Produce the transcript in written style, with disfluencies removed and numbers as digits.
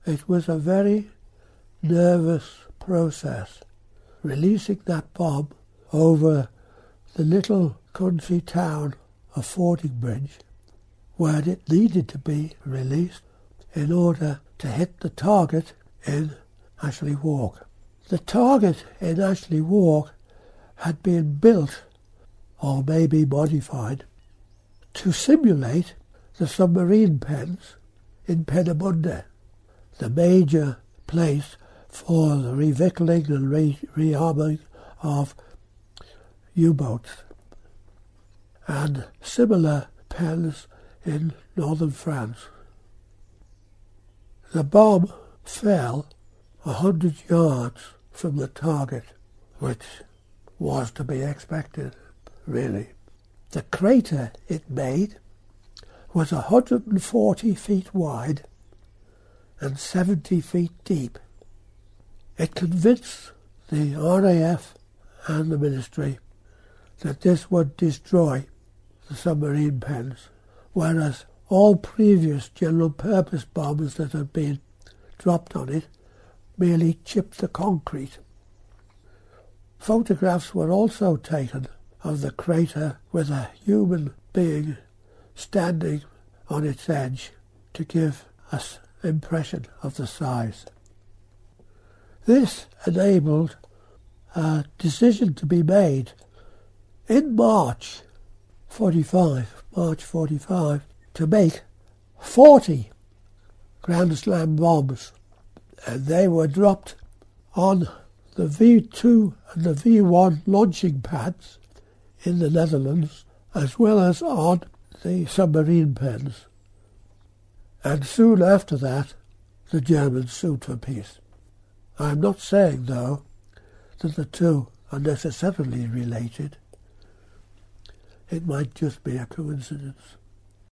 It was a very nervous process, releasing that bomb over the little country town of Fordingbridge, where it needed to be released in order to hit the target in Ashley Walk. The target in Ashley Walk had been built, or maybe modified, to simulate the submarine pens in Peenemünde, the major place for the revictualling and rearming of U-boats, and similar pens in northern France. The bomb fell 100 yards from the target, which was to be expected, really. The crater it made was 140 feet wide and 70 feet deep. It convinced the RAF and the ministry that this would destroy the submarine pens, whereas all previous general-purpose bombs that had been dropped on it merely chipped the concrete. Photographs were also taken of the crater with a human being standing on its edge to give us an impression of the size. This enabled a decision to be made in March 45, to make 40 Grand Slam bombs, and they were dropped on the V2 and the V1 launching pads in the Netherlands, as well as on the submarine pens. And soon after that, the Germans sued for peace. I'm not saying, though, that the two are necessarily related. It might just be a coincidence.